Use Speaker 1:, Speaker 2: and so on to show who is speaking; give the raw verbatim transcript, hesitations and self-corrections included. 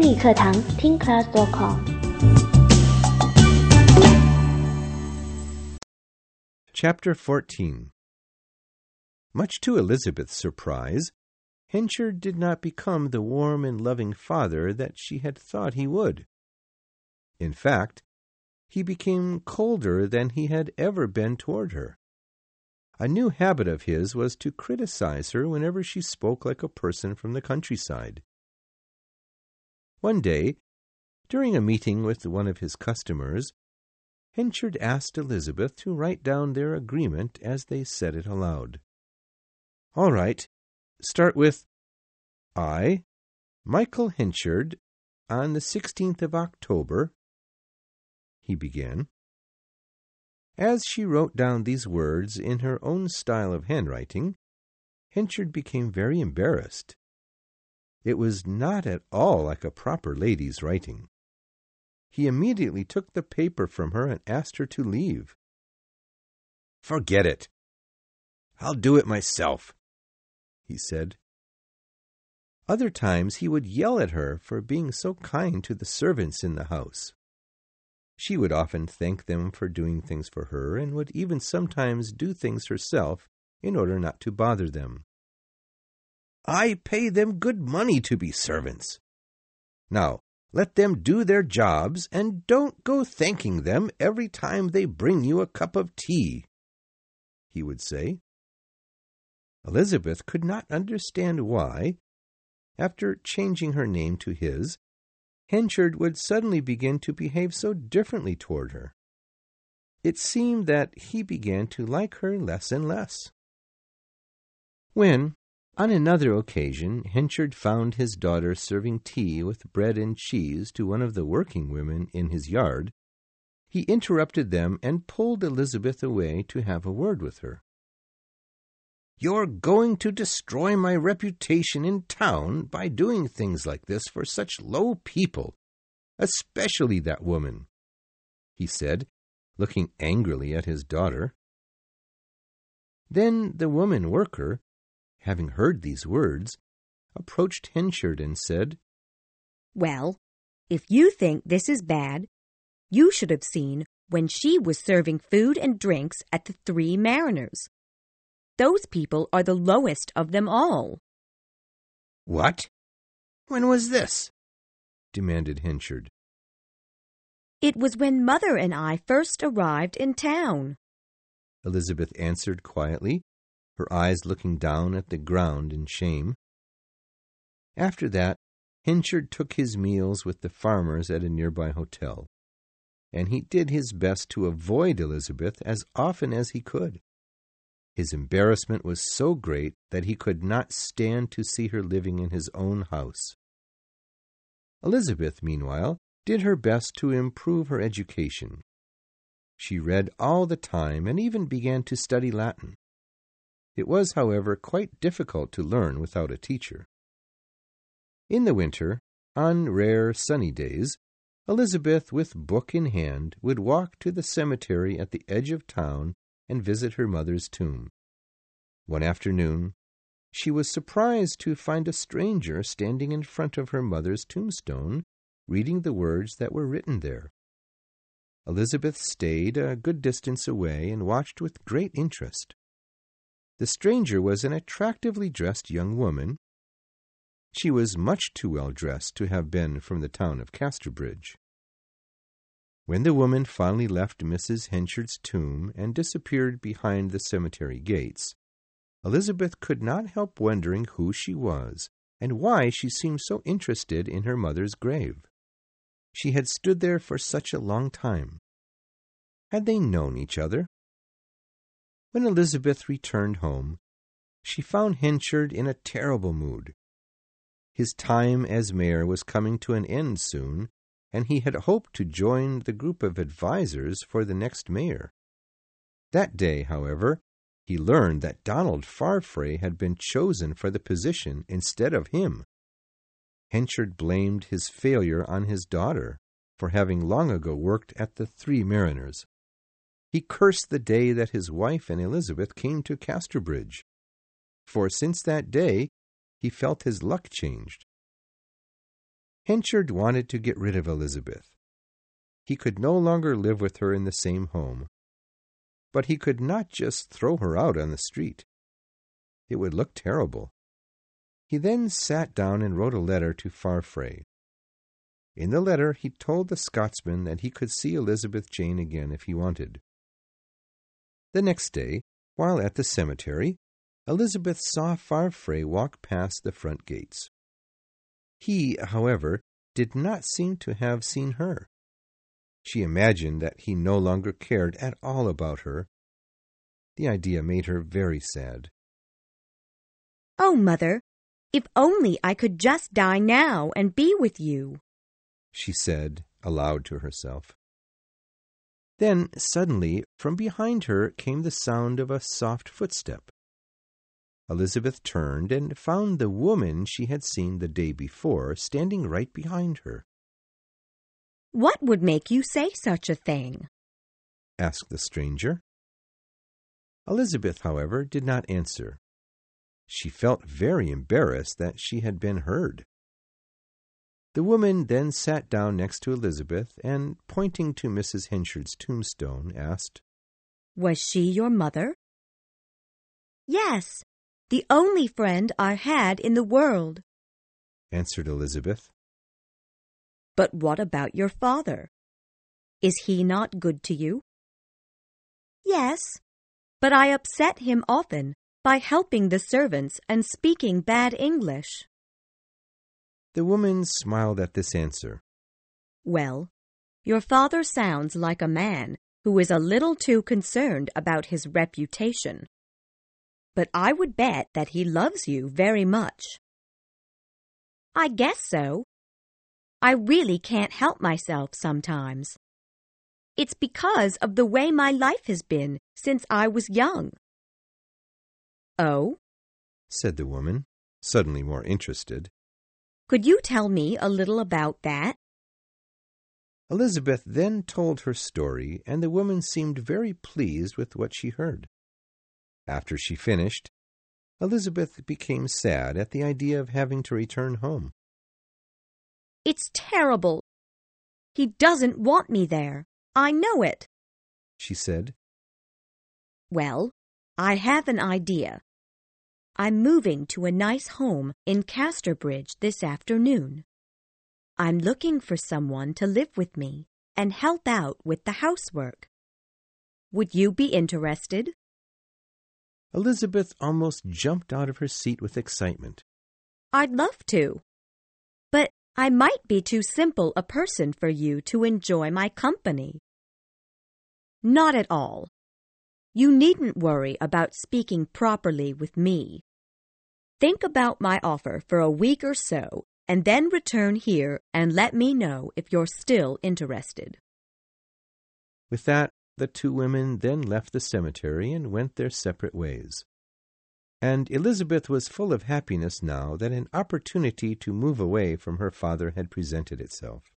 Speaker 1: 英语课堂听 class dot com。
Speaker 2: Chapter fourteen. Much to Elizabeth's surprise, Henchard did not become the warm and loving father that she had thought he would. In fact, he became colder than he had ever been toward her. A new habit of his was to criticize her whenever she spoke like a person from the countryside. One day, during a meeting with one of his customers, Henchard asked Elizabeth to write down their agreement as they said it aloud. "All right, start with, I, Michael Henchard, on the sixteenth of October," he began. As she wrote down these words in her own style of handwriting, Henchard became very embarrassed. It was not at all like a proper lady's writing. He immediately took the paper from her and asked her to leave. "Forget it. I'll do it myself," he said. Other times he would yell at her for being so kind to the servants in the house. She would often thank them for doing things for her and would even sometimes do things herself in order not to bother them. "I pay them good money to be servants. Now, let them do their jobs and don't go thanking them every time they bring you a cup of tea," he would say. Elizabeth could not understand why, after changing her name to his, Henchard would suddenly begin to behave so differently toward her. It seemed that he began to like her less and less. When, on another occasion, Henchard found his daughter serving tea with bread and cheese to one of the working women in his yard, he interrupted them and pulled Elizabeth away to have a word with her. "You're going to destroy my reputation in town by doing things like this for such low people, especially that woman," he said, looking angrily at his daughter. Then the woman worker, having heard these words, approached Henchard and said,
Speaker 3: "Well, if you think this is bad, you should have seen when she was serving food and drinks at the Three Mariners. Those people are the lowest of them all."
Speaker 2: "What? When was this?" demanded Henchard.
Speaker 3: "It was when Mother and I first arrived in town,"
Speaker 2: Elizabeth answered quietly, her eyes looking down at the ground in shame. After that, Henchard took his meals with the farmers at a nearby hotel, and he did his best to avoid Elizabeth as often as he could. His embarrassment was so great that he could not stand to see her living in his own house. Elizabeth, meanwhile, did her best to improve her education. She read all the time and even began to study Latin. It was, however, quite difficult to learn without a teacher. In the winter, on rare sunny days, Elizabeth, with book in hand, would walk to the cemetery at the edge of town and visit her mother's tomb. One afternoon, she was surprised to find a stranger standing in front of her mother's tombstone, reading the words that were written there. Elizabeth stayed a good distance away and watched with great interest. The stranger was an attractively dressed young woman. She was much too well dressed to have been from the town of Casterbridge. When the woman finally left Missus Henchard's tomb and disappeared behind the cemetery gates, Elizabeth could not help wondering who she was and why she seemed so interested in her mother's grave. She had stood there for such a long time. Had they known each other? When Elizabeth returned home, she found Henchard in a terrible mood. His time as mayor was coming to an end soon, and he had hoped to join the group of advisers for the next mayor. That day, however, he learned that Donald Farfrae had been chosen for the position instead of him. Henchard blamed his failure on his daughter for having long ago worked at the Three Mariners. He cursed the day that his wife and Elizabeth came to Casterbridge, for since that day he felt his luck changed. Henchard wanted to get rid of Elizabeth. He could no longer live with her in the same home. But he could not just throw her out on the street. It would look terrible. He then sat down and wrote a letter to Farfrae. In the letter he told the Scotsman that he could see Elizabeth Jane again if he wanted. The next day, while at the cemetery, Elizabeth saw Farfrae walk past the front gates. He, however, did not seem to have seen her. She imagined that he no longer cared at all about her. The idea made her very sad.
Speaker 3: "Oh, Mother, if only I could just die now and be with you,"
Speaker 2: she said aloud to herself. Then, suddenly, from behind her came the sound of a soft footstep. Elizabeth turned and found the woman she had seen the day before standing right behind her.
Speaker 3: "What would make you say such a thing?"
Speaker 2: asked the stranger. Elizabeth, however, did not answer. She felt very embarrassed that she had been heard. The woman then sat down next to Elizabeth and, pointing to Missus Henchard's tombstone, asked,
Speaker 3: "Was she your mother?" "Yes, the only friend I had in the world,"
Speaker 2: answered Elizabeth.
Speaker 3: "But what about your father? Is he not good to you?" "Yes, but I upset him often by helping the servants and speaking bad English."
Speaker 2: The woman smiled at this answer.
Speaker 3: "Well, your father sounds like a man who is a little too concerned about his reputation. But I would bet that he loves you very much." "I guess so. I really can't help myself sometimes. It's because of the way my life has been since I was young." "Oh?"
Speaker 2: said the woman, suddenly more interested.
Speaker 3: "Could you tell me a little about that?"
Speaker 2: Elizabeth then told her story, and the woman seemed very pleased with what she heard. After she finished, Elizabeth became sad at the idea of having to return home.
Speaker 3: "It's terrible. He doesn't want me there. I know it,"
Speaker 2: she said.
Speaker 3: "Well, I have an idea. I'm moving to a nice home in Casterbridge this afternoon. I'm looking for someone to live with me and help out with the housework. Would you be interested?"
Speaker 2: Elizabeth almost jumped out of her seat with excitement.
Speaker 3: "I'd love to. But I might be too simple a person for you to enjoy my company." "Not at all. You needn't worry about speaking properly with me. Think about my offer for a week or so, and then return here and let me know if you're still interested."
Speaker 2: With that, the two women then left the cemetery and went their separate ways. And Elizabeth was full of happiness now that an opportunity to move away from her father had presented itself.